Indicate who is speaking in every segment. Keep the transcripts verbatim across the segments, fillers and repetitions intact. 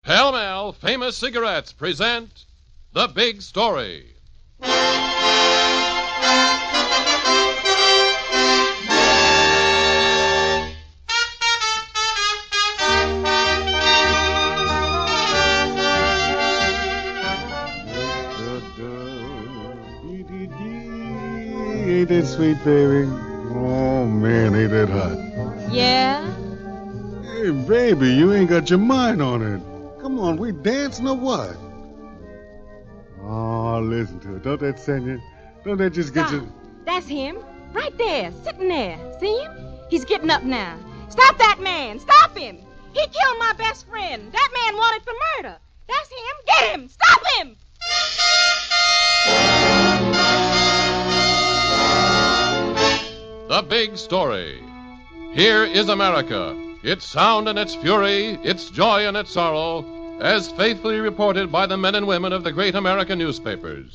Speaker 1: Pall Mall Famous Cigarettes present The Big Story.
Speaker 2: Ain't that sweet, baby? Oh, man, ain't that hot?
Speaker 3: Yeah?
Speaker 2: Hey, baby, you ain't got your mind on it. Come on, we dancing or what? Oh, listen to it. Don't that send you? Don't that just get
Speaker 3: Stop.
Speaker 2: you?
Speaker 3: That's him. Right there, sitting there. See him? He's getting up now. Stop that man. Stop him. He killed my best friend. That man wanted for murder. That's him. Get him. Stop him.
Speaker 1: The Big Story. Here is America, its sound and its fury, its joy and its sorrow, as faithfully reported by the men and women of the great American newspapers.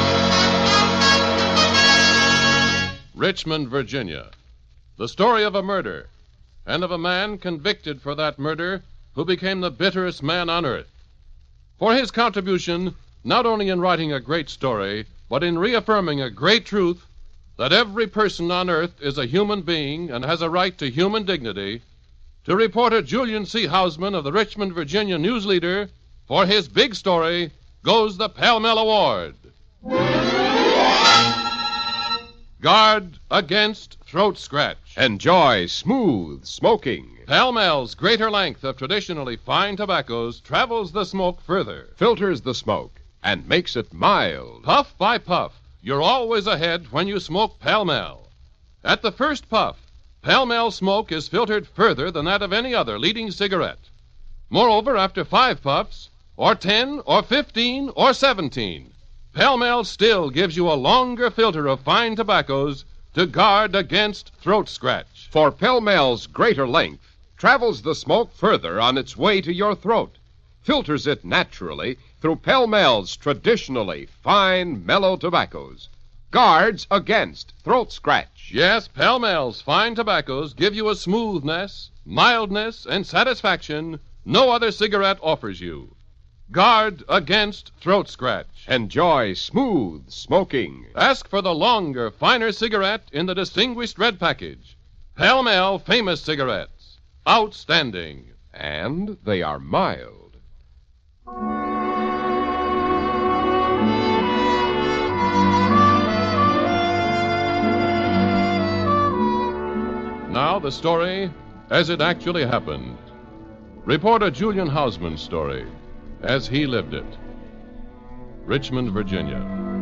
Speaker 1: Richmond, Virginia. The story of a murder, and of a man convicted for that murder who became the bitterest man on earth. For his contribution, not only in writing a great story, but in reaffirming a great truth, that every person on earth is a human being and has a right to human dignity, to reporter Julian C. Hausman of the Richmond, Virginia News Leader, for his big story, goes the Pall Mall Award. Guard against throat scratch.
Speaker 4: Enjoy smooth smoking.
Speaker 1: Pall Mall's greater length of traditionally fine tobaccos travels the smoke further.
Speaker 4: Filters the smoke and makes it mild.
Speaker 1: Puff by puff, you're always ahead when you smoke Pall Mall. At the first puff, Pall Mall smoke is filtered further than that of any other leading cigarette. Moreover, after five puffs, or ten, or fifteen, or seventeen, Pall Mall still gives you a longer filter of fine tobaccos to guard against throat scratch.
Speaker 4: For Pall Mall's greater length travels the smoke further on its way to your throat, filters it naturally through Pall Mall's traditionally fine, mellow tobaccos, guards against throat scratch.
Speaker 1: Yes, Pall Mall's fine tobaccos give you a smoothness, mildness, and satisfaction no other cigarette offers you. Guard against throat scratch.
Speaker 4: Enjoy smooth smoking.
Speaker 1: Ask for the longer, finer cigarette in the distinguished red package. Pall Mall Famous Cigarettes. Outstanding.
Speaker 4: And they are mild.
Speaker 1: Now the story as it actually happened. Reporter Julian Hausman's story as he lived it. Richmond, Virginia.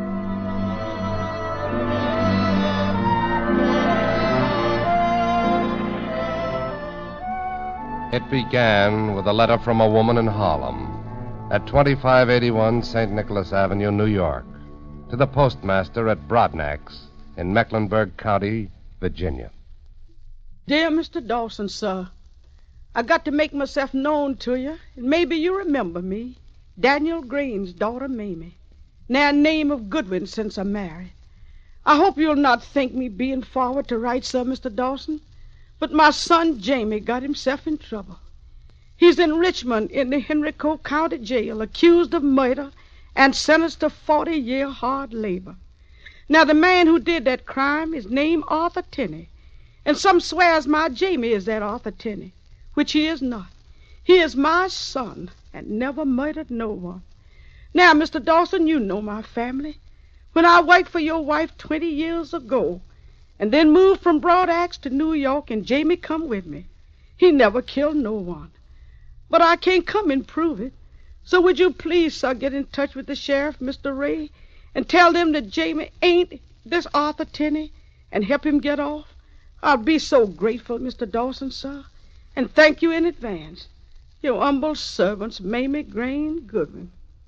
Speaker 5: It began with a letter from a woman in Harlem at twenty-five eighty-one Saint Nicholas Avenue, New York, to the postmaster at Brodnack's in Mecklenburg County, Virginia.
Speaker 6: Dear Mister Dawson, sir, I got to make myself known to you, and maybe you remember me, Daniel Green's daughter, Mamie, now name of Goodwin since I'm married. I hope you'll not think me being forward to write, sir, Mister Dawson, but my son Jamie got himself in trouble. He's in Richmond in the Henrico County Jail, accused of murder and sentenced to forty-year hard labor. Now, the man who did that crime is named Arthur Tenney, and some swears my Jamie is that Arthur Tenney, which he is not. He is my son and never murdered no one. Now, Mister Dawson, you know my family. When I worked for your wife twenty years ago and then moved from Broad Axe to New York and Jamie come with me, he never killed no one. But I can't come and prove it. So would you please, sir, get in touch with the sheriff, Mister Ray, and tell them that Jamie ain't this Arthur Tenney and help him get off? I'll be so grateful, Mister Dawson, sir, and thank you in advance. Your humble servants, Mamie Green Goodwin.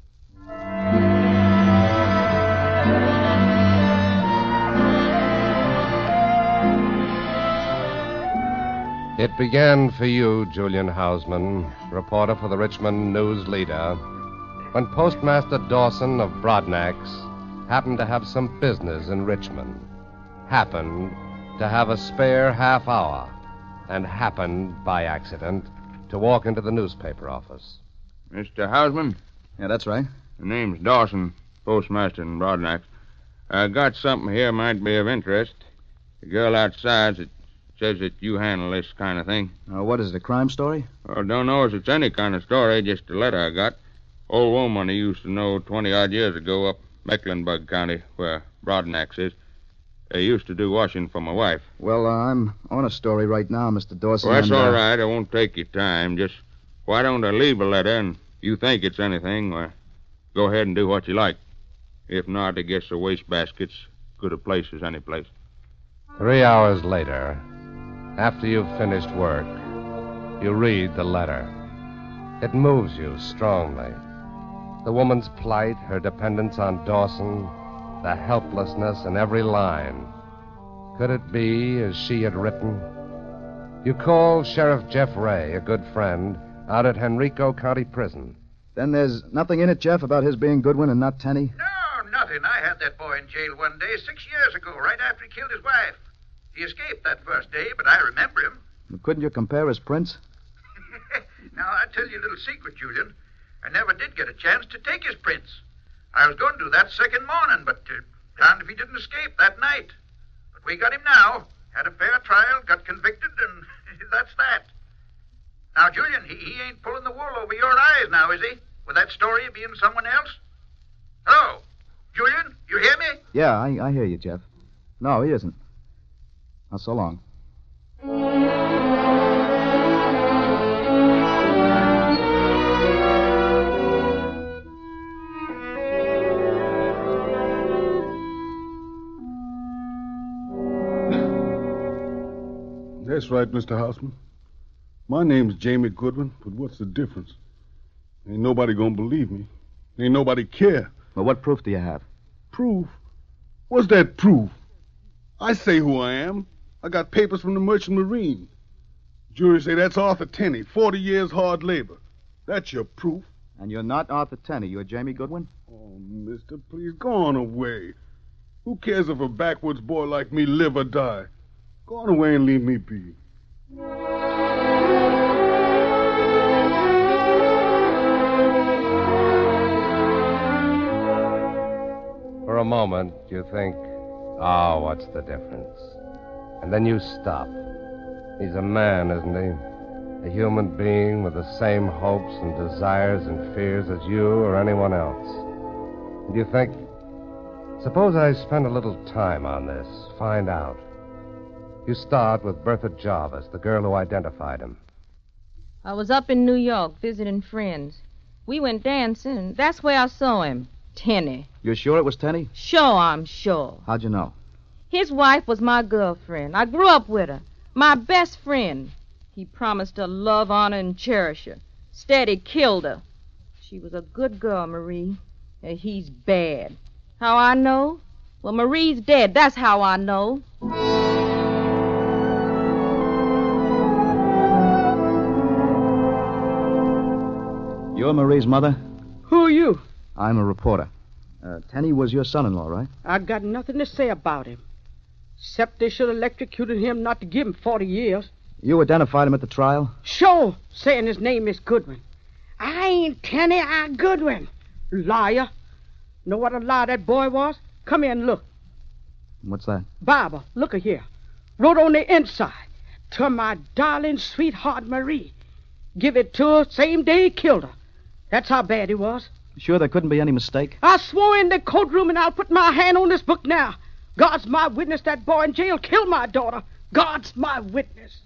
Speaker 5: It began for you, Julian Hausman, reporter for the Richmond News Leader, when Postmaster Dawson of Brodnack's happened to have some business in Richmond. Happened to have a spare half hour, and happened, by accident, to walk into the newspaper office.
Speaker 7: Mister Houseman?
Speaker 8: Yeah, that's right.
Speaker 7: The name's Dawson, postmaster in Broadnax. I got something here might be of interest. The girl outside that says that you handle this kind of thing.
Speaker 8: Uh, what is it, a crime story?
Speaker 7: Well, don't know if it's any kind of story, just a letter I got. Old woman I used to know twenty-odd years ago up Mecklenburg County, where Broadnax is. They used to do washing for my wife.
Speaker 8: Well, uh, I'm on a story right now, Mister Dawson.
Speaker 7: Well, that's
Speaker 8: and, uh,
Speaker 7: all right. I won't take your time. Just why don't I leave a letter, and if you think it's anything, well, go ahead and do what you like. If not, I guess the wastebasket's good a place as any place.
Speaker 5: Three hours later, after you've finished work, you read the letter. It moves you strongly. The woman's plight, her dependence on Dawson, the helplessness in every line. Could it be as she had written? You call Sheriff Jeff Ray, a good friend, out at Henrico County Prison.
Speaker 8: Then there's nothing in it, Jeff, about his being Goodwin and not Tenney?
Speaker 9: No, nothing. I had that boy in jail one day six years ago, right after he killed his wife. He escaped that first day, but I remember him.
Speaker 8: Couldn't you compare his prints?
Speaker 9: Now, I'll tell you a little secret, Julian. I never did get a chance to take his prints. I was going to do that second morning, but uh, darned if he didn't escape that night. But we got him now. Had a fair trial, got convicted, and that's that. Now, Julian, he, he ain't pulling the wool over your eyes now, is he? With that story being someone else? Hello? Julian, you hear me?
Speaker 8: Yeah, I, I hear you, Jeff. No, he isn't. Now, so long.
Speaker 2: That's right, Mister Houseman. My name's Jamie Goodwin, but what's the difference? Ain't nobody gonna believe me. Ain't nobody care.
Speaker 8: Well, what proof do you have?
Speaker 2: Proof? What's that proof? I say who I am. I got papers from the Merchant Marine. Jury say that's Arthur Tenney, forty years hard labor. That's your proof.
Speaker 8: And you're not Arthur Tenney. You're Jamie Goodwin?
Speaker 2: Oh, mister, please go on away. Who cares if a backwoods boy like me live or die? Go on away and leave me be.
Speaker 5: For a moment, you think, oh, what's the difference? And then you stop. He's a man, isn't he? A human being with the same hopes and desires and fears as you or anyone else. And you think, suppose I spend a little time on this, find out. You start with Bertha Jarvis, the girl who identified him.
Speaker 3: I was up in New York visiting friends. We went dancing, and that's where I saw him. Tenney.
Speaker 8: You're sure it was Tenney?
Speaker 3: Sure, I'm sure.
Speaker 8: How'd you know?
Speaker 3: His wife was my girlfriend. I grew up with her. My best friend. He promised to love, honor, and cherish her. Instead, he killed her. She was a good girl, Marie. And he's bad. How I know? Well, Marie's dead. That's how I know.
Speaker 8: You're Marie's mother?
Speaker 6: Who are you?
Speaker 8: I'm a reporter. Uh, Tenney was your son-in-law, right?
Speaker 6: I got nothing to say about him. Except they should have electrocuted him not to give him forty years.
Speaker 8: You identified him at the trial?
Speaker 6: Sure, saying his name is Goodwin. I ain't Tenney, I'm Goodwin. Liar. Know what a liar that boy was? Come here and look.
Speaker 8: What's that?
Speaker 6: Bible, look here. Wrote on the inside, to my darling sweetheart Marie. Give it to her same day he killed her. That's how bad he was.
Speaker 8: Sure there couldn't be any mistake?
Speaker 6: I swore in the courtroom, and I'll put my hand on this book now. God's my witness, that boy in jail killed my daughter. God's my witness.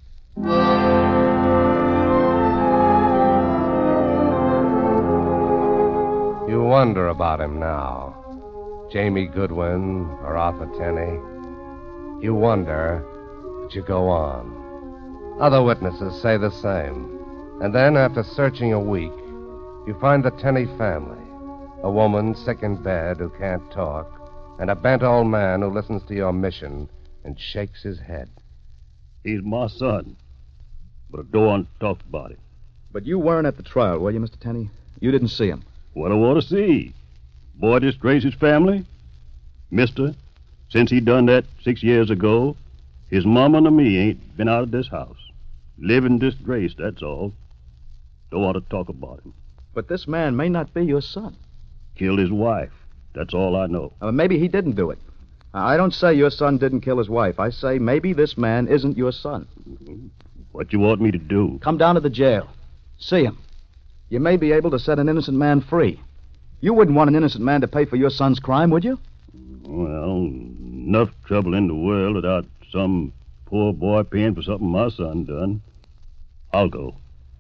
Speaker 5: You wonder about him now. Jamie Goodwin or Arthur Tenney. You wonder, but you go on. Other witnesses say the same. And then, after searching a week, you find the Tenney family. A woman sick in bed who can't talk, and a bent old man who listens to your mission and shakes his head.
Speaker 10: He's my son, but I don't want to talk about him.
Speaker 8: But you weren't at the trial, were you, Mister Tenney? You didn't see him.
Speaker 10: What I want to see? Boy disgraced his family? Mister, since he done that six years ago, his mama and me ain't been out of this house. Living disgrace, that's all. Don't want to talk about him.
Speaker 8: But this man may not be your son.
Speaker 10: Killed his wife. That's all I know.
Speaker 8: Uh, maybe he didn't do it. I don't say your son didn't kill his wife. I say maybe this man isn't your son.
Speaker 10: What you want me to do?
Speaker 8: Come down to the jail. See him. You may be able to set an innocent man free. You wouldn't want an innocent man to pay for your son's crime, would you?
Speaker 10: Well, enough trouble in the world without some poor boy paying for something my son done. I'll go.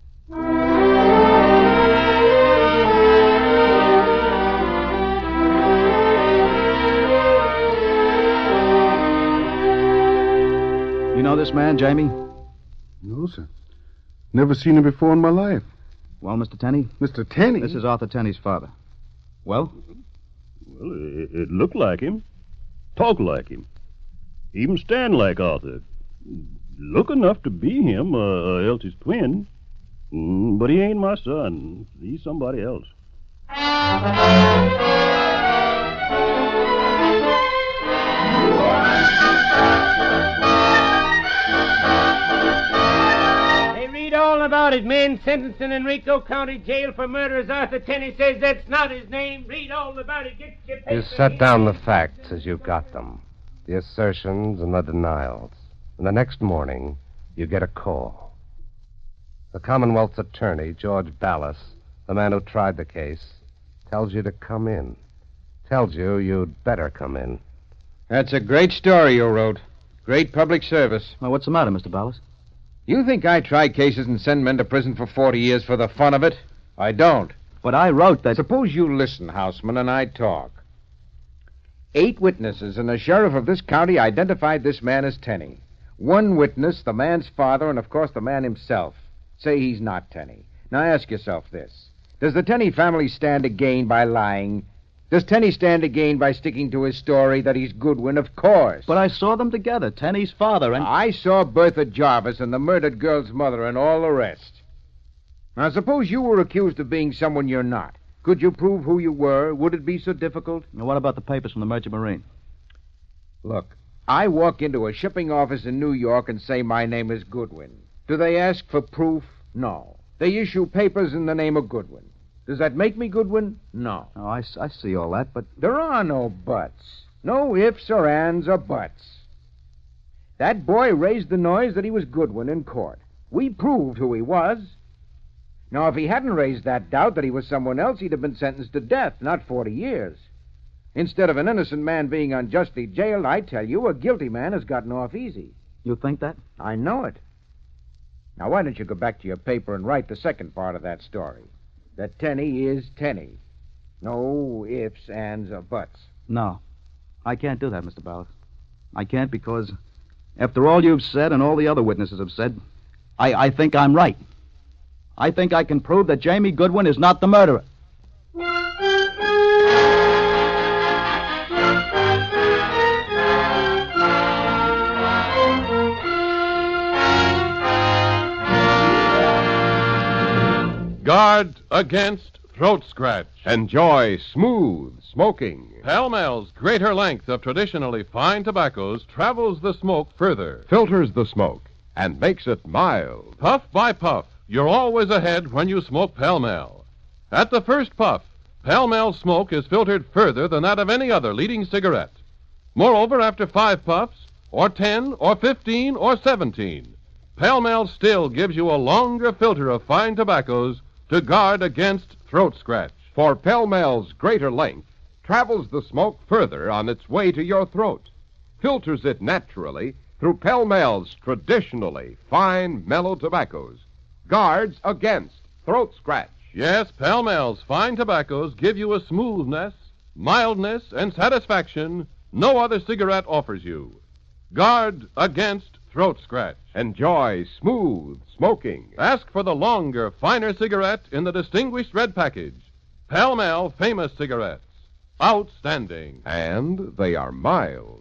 Speaker 8: You know this man, Jamie?
Speaker 2: No, sir. Never seen him before in my life.
Speaker 8: Well, Mister Tenney?
Speaker 2: Mister Tenney?
Speaker 8: This is Arthur Tenney's father. Well?
Speaker 10: Well, it, it looked like him. Talk like him. Even stand like Arthur. Look enough to be him, uh, or else his twin. Mm, but he ain't my son. He's somebody else.
Speaker 11: All about it, men. Sentenced in Enrico County Jail for murder as Arthur Tenney says that's not his name. Read all about it. Get your paper.
Speaker 5: You set down the facts as you got them, the assertions and the denials. And the next morning, you get a call. The Commonwealth's attorney, George Ballas, the man who tried the case, tells you to come in. Tells you you'd better come in.
Speaker 12: That's a great story you wrote. Great public service.
Speaker 8: Well, what's the matter, Mister Ballas?
Speaker 12: You think I try cases and send men to prison for forty years for the fun of it? I don't.
Speaker 8: But I wrote that...
Speaker 12: Suppose you listen, Houseman, and I talk. Eight witnesses and the sheriff of this county identified this man as Tenney. One witness, the man's father, and of course the man himself, say he's not Tenney. Now ask yourself this. Does the Tenney family stand to gain by lying? Does Tenney stand to gain by sticking to his story that he's Goodwin? Of course.
Speaker 8: But I saw them together, Tenney's father and...
Speaker 12: I saw Bertha Jarvis and the murdered girl's mother and all the rest. Now, suppose you were accused of being someone you're not. Could you prove who you were? Would it be so difficult?
Speaker 8: Now, what about the papers from the Merchant Marine?
Speaker 12: Look, I walk into a shipping office in New York and say my name is Goodwin. Do they ask for proof? No. They issue papers in the name of Goodwin. Does that make me Goodwin? No.
Speaker 8: Oh, I, I see all that, but...
Speaker 12: There are no buts. No ifs or ands or buts. That boy raised the noise that he was Goodwin in court. We proved who he was. Now, if he hadn't raised that doubt that he was someone else, he'd have been sentenced to death, not forty years. Instead of an innocent man being unjustly jailed, I tell you, a guilty man has gotten off easy.
Speaker 8: You think that?
Speaker 12: I know it. Now, why don't you go back to your paper and write the second part of that story? That Tenney is Tenney. No ifs, ands, or buts.
Speaker 8: No. I can't do that, Mister Ballas. I can't because, after all you've said and all the other witnesses have said, I, I think I'm right. I think I can prove that Jamie Goodwin is not the murderer.
Speaker 1: Guard against throat scratch.
Speaker 4: Enjoy smooth smoking.
Speaker 1: Pall-Mall's greater length of traditionally fine tobaccos travels the smoke further.
Speaker 4: Filters the smoke and makes it mild.
Speaker 1: Puff by puff, you're always ahead when you smoke Pall-Mall. At the first puff, Pall-Mall smoke is filtered further than that of any other leading cigarette. Moreover, after five puffs, or ten, or fifteen, or seventeen, Pall-Mall still gives you a longer filter of fine tobaccos to guard against throat scratch.
Speaker 4: For Pall-Mall's greater length travels the smoke further on its way to your throat, filters it naturally through Pall-Mall's traditionally fine, mellow tobaccos, guards against throat scratch.
Speaker 1: Yes, Pall-Mall's fine tobaccos give you a smoothness, mildness, and satisfaction no other cigarette offers you. Guard against throat scratch.
Speaker 4: Enjoy smooth smoking.
Speaker 1: Ask for the longer, finer cigarette in the distinguished red package. Pall-Mall Famous Cigarettes. Outstanding.
Speaker 4: And they are mild.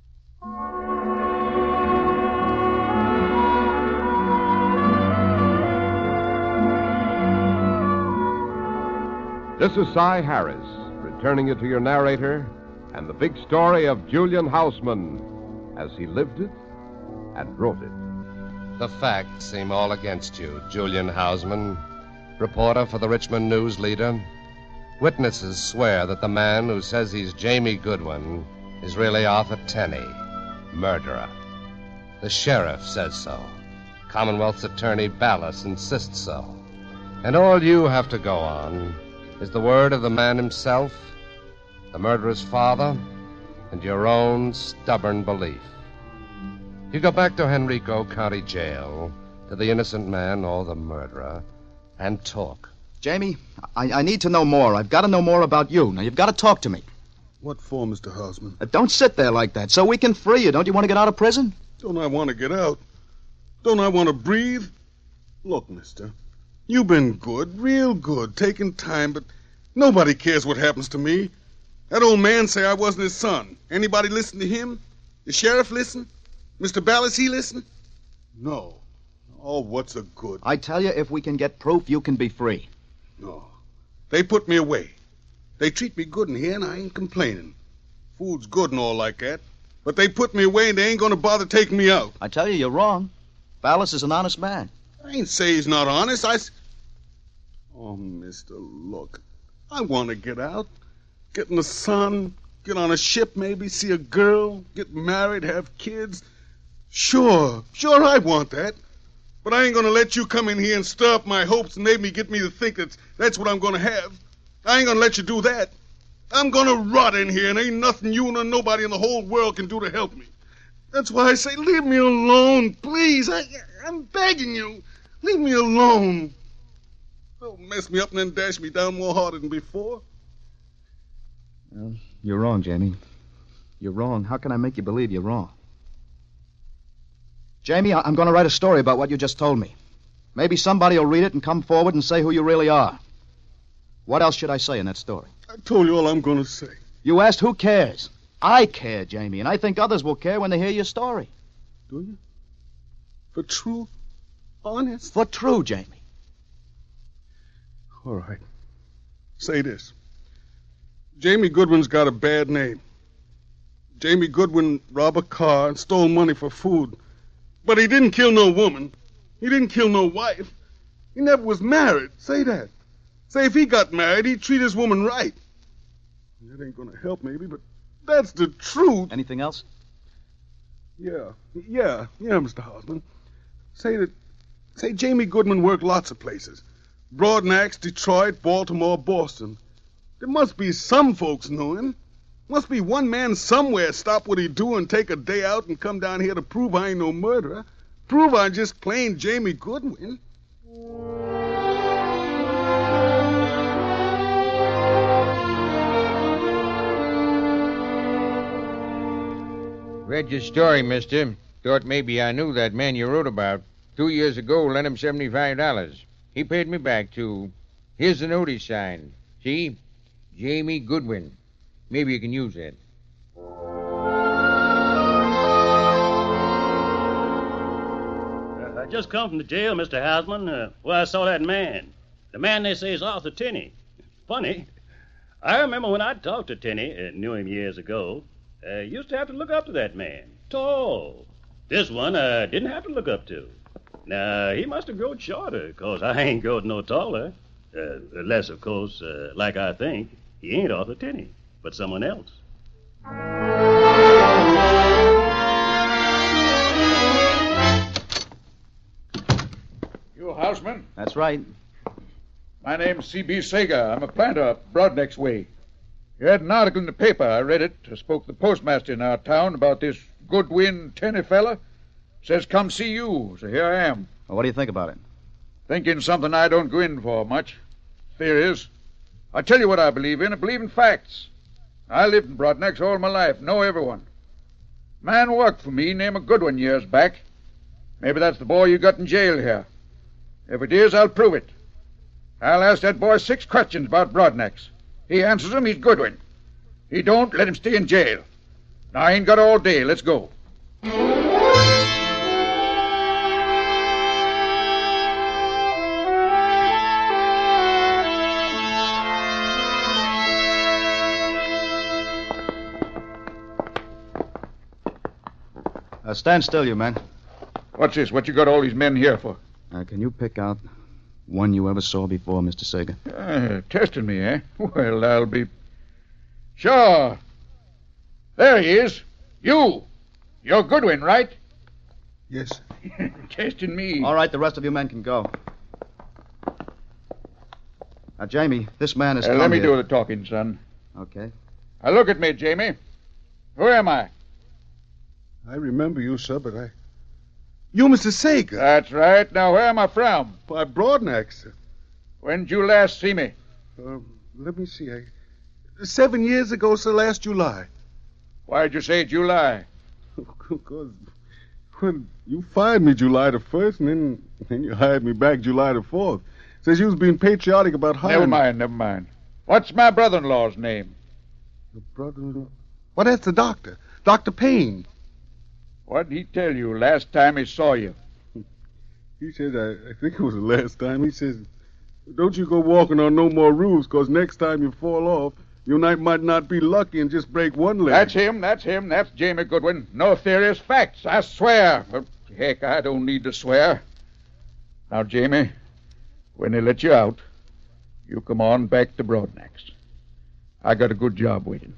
Speaker 4: This is Cy Harris, returning it to your narrator and the big story of Julian Houseman as he lived it and wrote it.
Speaker 5: The facts seem all against you, Julian Houseman. reporter for the Richmond News Leader. Witnesses swear that the man who says he's Jamie Goodwin is really Arthur Tenney, murderer. The sheriff says so. Commonwealth's attorney Ballas insists so. And all you have to go on is the word of the man himself, the murderer's father, and your own stubborn belief. You go back to Henrico County Jail, to the innocent man or the murderer, and talk.
Speaker 8: Jamie, I, I need to know more. I've got to know more about you. Now, you've got to talk to me.
Speaker 2: What for, Mister Hausman?
Speaker 8: Uh, don't sit there like that, so we can free you. Don't you want to get out of prison?
Speaker 2: Don't I want to get out? Don't I want to breathe? Look, mister, you've been good, real good, taking time, but nobody cares what happens to me. That old man say I wasn't his son. Anybody listen to him? The sheriff listen? Mister Ballas, he listen? No. Oh, what's a good?
Speaker 8: I tell you, if we can get proof, you can be free.
Speaker 2: No. They put me away. They treat me good in here, and I ain't complaining. Food's good and all like that. But they put me away, and they ain't going to bother taking me out.
Speaker 8: I tell you, you're wrong. Ballas is an honest man.
Speaker 2: I ain't say he's not honest. I... S- oh, mister, look. I want to get out. Get in the sun. Get on a ship, maybe. See a girl. Get married. Have kids. Sure. Sure, I want that. But I ain't going to let you come in here and stir up my hopes and maybe get me to think that that's what I'm going to have. I ain't going to let you do that. I'm going to rot in here, and ain't nothing you nor nobody in the whole world can do to help me. That's why I say, leave me alone, please. I, I'm begging you. Leave me alone. Don't mess me up and then dash me down more harder than before.
Speaker 8: Well, you're wrong, Jamie. You're wrong. How can I make you believe you're wrong? Jamie, I'm going to write a story about what you just told me. Maybe somebody will read it and come forward and say who you really are. What else should I say in that story?
Speaker 2: I told you all I'm going to say.
Speaker 8: You asked who cares. I care, Jamie, and I think others will care when they hear your story.
Speaker 2: Do you? For true? Honest?
Speaker 8: For true, Jamie.
Speaker 2: All right. Say this. Jamie Goodwin's got a bad name. Jamie Goodwin robbed a car and stole money for food. But he didn't kill no woman. He didn't kill no wife. He never was married. Say that. Say if he got married, he'd treat his woman right. That ain't gonna help, maybe, but that's the truth.
Speaker 8: Anything else?
Speaker 2: Yeah, yeah, yeah, Mister Hausman. Say that, say Jamie Goodwin worked lots of places. Broadnax, Detroit, Baltimore, Boston. There must be some folks knew him. Must be one man somewhere stop what he do and take a day out and come down here to prove I ain't no murderer. Prove I'm just plain Jamie Goodwin.
Speaker 7: Read your story, mister. Thought maybe I knew that man you wrote about. Two years ago, lent him seventy-five dollars. He paid me back, too. Here's the note he signed. See? Jamie Goodwin. Maybe you can use that.
Speaker 10: Uh, I just come from the jail, Mister Hausman, uh, where I saw that man. The man they say is Arthur Tenney. Funny. I remember when I talked to Tenney, uh, knew him years ago, uh, used to have to look up to that man. Tall. This one I uh, didn't have to look up to. Now, he must have grown shorter, because I ain't grown no taller. Uh, unless, of course, uh, like I think, he ain't Arthur Tenney, but someone else.
Speaker 13: You a houseman?
Speaker 8: That's right.
Speaker 13: My name's C B. Sager. I'm a planter up Broadneck's way. You had an article in the paper. I read it. I spoke to the postmaster in our town about this Goodwin Tenney fella. Says come see you, so here I am.
Speaker 8: Well, what do you think about it?
Speaker 13: Thinking something I don't go in for much. Theories. I tell you what I believe in. I believe in facts. I lived in Broadnex all my life. Know everyone. Man worked for me named Goodwin years back. Maybe that's the boy you got in jail here. If it is, I'll prove it. I'll ask that boy six questions about Broadnex. He answers them, he's Goodwin. He don't, let him stay in jail. Now, I ain't got all day. Let's go.
Speaker 8: Uh, stand still, you men.
Speaker 13: What's this? What you got all these men here for?
Speaker 8: Uh, can you pick out One you ever saw before, Mister Sager.
Speaker 13: Uh, testing me, eh? Well, I'll be... Sure. There he is. You. You're Goodwin, right?
Speaker 2: Yes.
Speaker 13: Testing me.
Speaker 8: All right, the rest of you men can go. Now, Jamie, this man has
Speaker 13: Uh,
Speaker 8: come
Speaker 13: let me
Speaker 8: here.
Speaker 13: do the talking, son.
Speaker 8: Okay.
Speaker 13: Now, look at me, Jamie. Who am I?
Speaker 2: I remember you, sir, but I... You, Mister Sager.
Speaker 13: That's right. Now, where am I from?
Speaker 2: By Broadnax, sir.
Speaker 13: When did you last see me?
Speaker 2: Uh, let me see. I... Seven years ago, sir, last July.
Speaker 13: Why'd you say July?
Speaker 2: Because when you fired me July the first, and then, then you hired me back July the fourth. Says you was being patriotic about hiring...
Speaker 13: Never mind, never mind. What's my brother-in-law's name?
Speaker 2: Your brother-in-law? Well, that's the doctor. Doctor Payne.
Speaker 13: What did he tell you last time he saw you?
Speaker 2: He said, I, I think it was the last time, he says, don't you go walking on no more roofs, because next time you fall off, you might, might not be lucky and just break one leg.
Speaker 13: That's him, that's him, that's Jamie Goodwin. No theories, facts, I swear. But heck, I don't need to swear. Now, Jamie, when they let you out, you come on back to Broadnax. I got a good job waiting.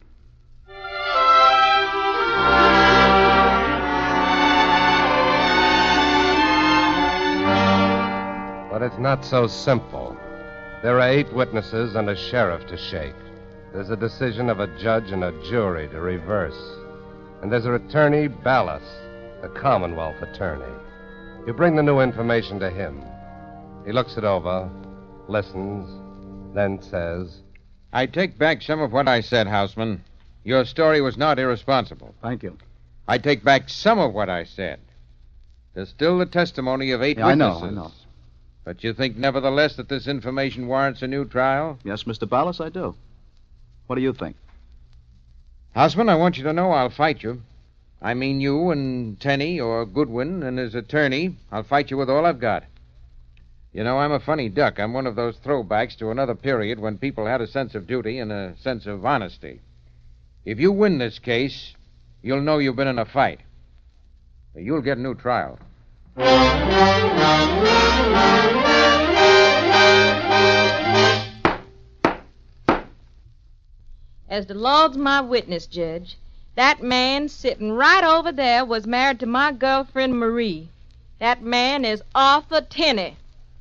Speaker 5: But it's not so simple. There are eight witnesses and a sheriff to shake. There's a decision of a judge and a jury to reverse. And there's an attorney, Ballas, the Commonwealth attorney. You bring the new information to him. He looks it over, listens, then says,
Speaker 7: I take back some of what I said, Houseman. Your story was not irresponsible.
Speaker 8: Thank you.
Speaker 7: I take back some of what I said. There's still the testimony of eight
Speaker 8: Yeah, I know,
Speaker 7: witnesses.
Speaker 8: I know.
Speaker 7: But you think, nevertheless, that this information warrants a new trial?
Speaker 8: Yes, Mister Ballas, I do. What do you think?
Speaker 7: Houseman, I want you to know I'll fight you. I mean you and Tenney or Goodwin and his attorney. I'll fight you with all I've got. You know, I'm a funny duck. I'm one of those throwbacks to another period when people had a sense of duty and a sense of honesty. If you win this case, you'll know you've been in a fight. You'll get a new trial.
Speaker 3: As the Lord's my witness, Judge, that man sitting right over there was married to my girlfriend Marie. That man is Arthur Tenney.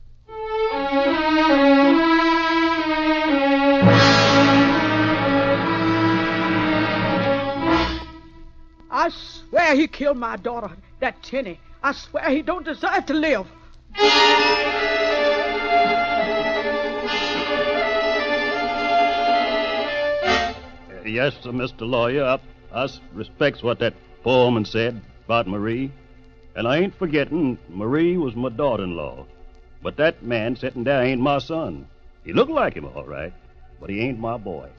Speaker 6: I swear he killed my daughter, that Tenney. I swear he don't deserve to live.
Speaker 10: Yes, sir, Mister Lawyer. I, I respects what that poor woman said about Marie. And I ain't forgetting Marie was my daughter-in-law. But that man sitting there ain't my son. He look like him, all right, but he ain't my boy.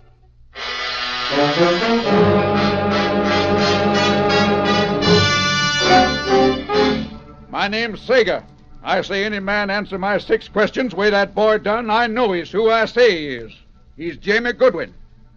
Speaker 13: My name's Sager. I say any man answer my six questions way that boy done, I know he's who I say he is. He's Jamie Goodwin.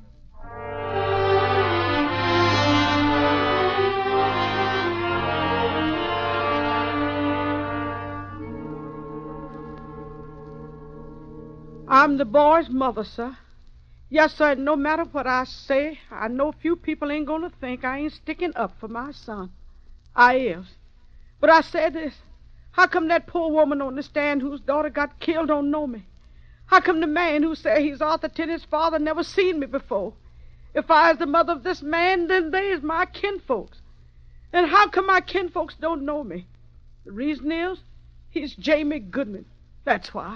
Speaker 6: I'm the boy's mother, sir. Yes, sir, no matter what I say, I know few people ain't gonna think I ain't sticking up for my son. I is. But I say this, how come that poor woman on the stand whose daughter got killed don't know me? How come the man who say he's Arthur Tenney's father never seen me before? If I is the mother of this man, then they is my kinfolks. And how come my kinfolks don't know me? The reason is, he's Jamie Goodwin. That's why.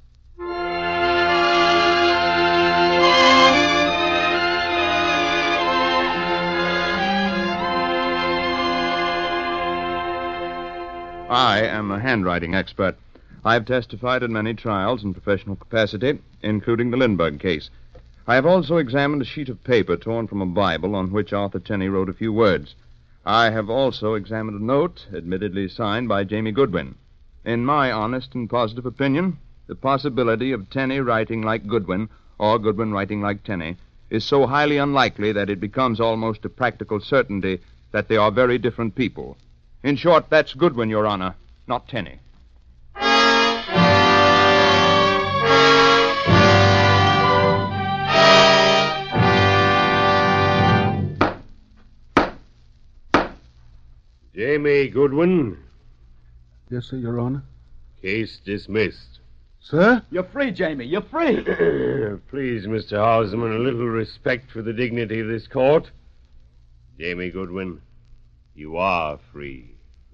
Speaker 14: I am a handwriting expert. I have testified in many trials in professional capacity, including the Lindbergh case. I have also examined a sheet of paper torn from a Bible on which Arthur Tenney wrote a few words. I have also examined a note, admittedly signed by Jamie Goodwin. In my honest and positive opinion, the possibility of Tenney writing like Goodwin, or Goodwin writing like Tenney, is so highly unlikely that it becomes almost a practical certainty that they are very different people. In short, that's Goodwin, Your Honor, not Tenney.
Speaker 15: Jamie Goodwin.
Speaker 2: Yes, sir, Your Honor.
Speaker 15: Case dismissed.
Speaker 2: Sir?
Speaker 8: You're free, Jamie. You're free.
Speaker 15: Please, Mister Houseman, a little respect for the dignity of this court. Jamie Goodwin, you are free.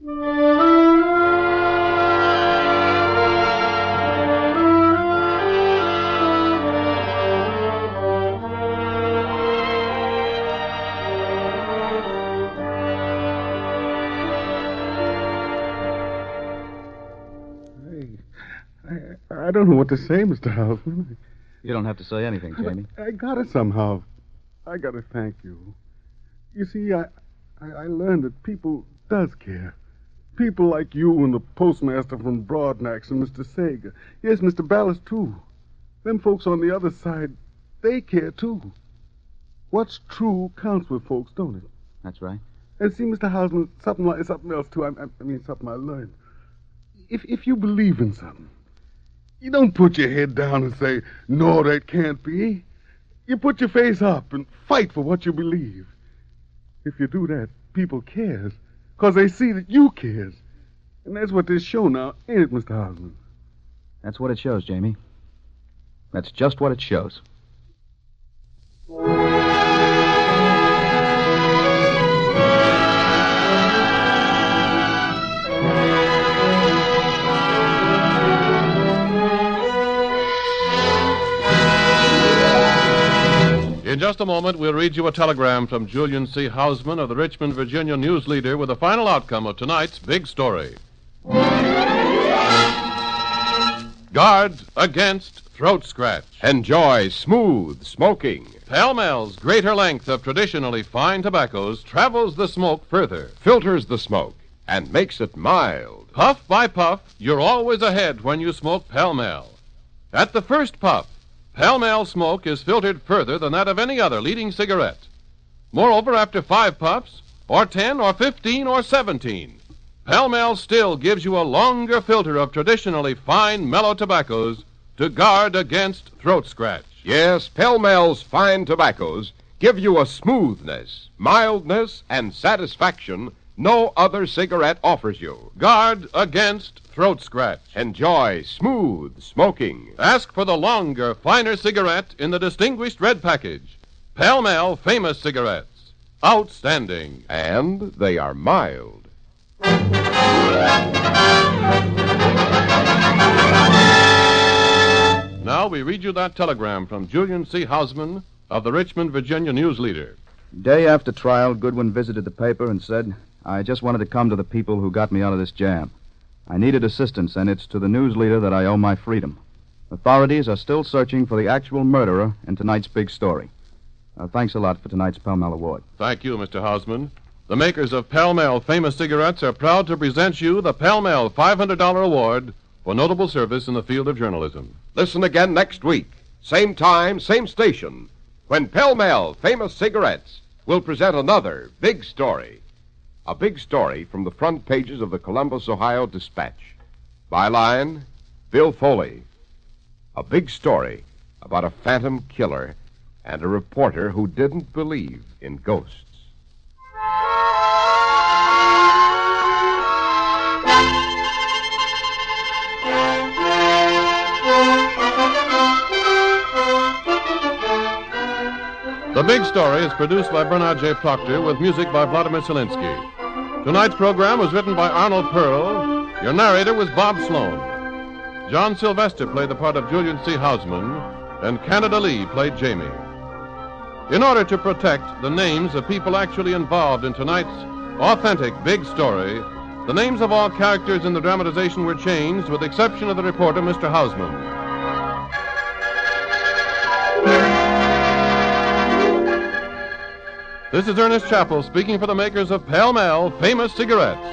Speaker 2: I don't know what to say, Mister Houseman.
Speaker 8: You don't have to say anything, Jamie.
Speaker 2: I, I got it somehow. I got to thank you. You see, I, I, I learned that people does care. People like you and the postmaster from Broadnax and Mister Sager. Yes, Mister Ballas, too. Them folks on the other side, they care, too. What's true counts with folks, don't it?
Speaker 8: That's right.
Speaker 2: And see, Mister Houseman, something like something else, too. I, I, I mean, something I learned. If, if you believe in something, you don't put your head down and say, no, that can't be. You put your face up and fight for what you believe. If you do that, people cares, because they see that you cares. And that's what this show now, ain't it, Mister Houseman?
Speaker 8: That's what it shows, Jamie. That's just what it shows.
Speaker 1: In just a moment, we'll read you a telegram from Julian C. Houseman of the Richmond, Virginia News Leader with the final outcome of tonight's big story. Guard against throat scratch.
Speaker 4: Enjoy smooth smoking.
Speaker 1: Pall-Mall's greater length of traditionally fine tobaccos travels the smoke further,
Speaker 4: filters the smoke, and makes it mild.
Speaker 1: Puff by puff, you're always ahead when you smoke Pall-Mall. At the first puff, Pall-Mall smoke is filtered further than that of any other leading cigarette. Moreover, after five puffs, or ten, or fifteen, or seventeen, Pall-Mall still gives you a longer filter of traditionally fine, mellow tobaccos to guard against throat scratch.
Speaker 4: Yes, Pall-Mall's fine tobaccos give you a smoothness, mildness, and satisfaction no other cigarette offers you.
Speaker 1: Guard against throat scratch.
Speaker 4: Enjoy smooth smoking.
Speaker 1: Ask for the longer, finer cigarette in the distinguished red package. Pall-Mall Famous Cigarettes. Outstanding.
Speaker 4: And they are mild.
Speaker 1: Now we read you that telegram from Julian C. Houseman of the Richmond, Virginia News Leader.
Speaker 8: Day after trial, Goodwin visited the paper and said, I just wanted to come to the people who got me out of this jam. I needed assistance, and it's to the news leader that I owe my freedom. Authorities are still searching for the actual murderer in tonight's big story. Uh, thanks a lot for tonight's Pall-Mall Award.
Speaker 1: Thank you, Mister Houseman. The makers of Pall-Mall Famous Cigarettes are proud to present you the Pall-Mall five hundred dollars Award for notable service in the field of journalism.
Speaker 4: Listen again next week, same time, same station, when Pall-Mall Famous Cigarettes will present another big story. A big story from the front pages of the Columbus, Ohio Dispatch. Byline, Bill Foley. A big story about a phantom killer and a reporter who didn't believe in ghosts.
Speaker 1: The Big Story is produced by Bernard J. Proctor with music by Vladimir Zelinsky. Tonight's program was written by Arnold Pearl. Your narrator was Bob Sloan. John Sylvester played the part of Julian C. Houseman, and Canada Lee played Jamie. In order to protect the names of people actually involved in tonight's authentic Big Story, the names of all characters in the dramatization were changed with the exception of the reporter, Mister Houseman. This is Ernest Chappell speaking for the makers of Pall-Mall Famous Cigarettes.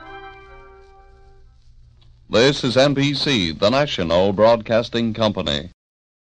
Speaker 16: This is N B C, the national broadcasting company.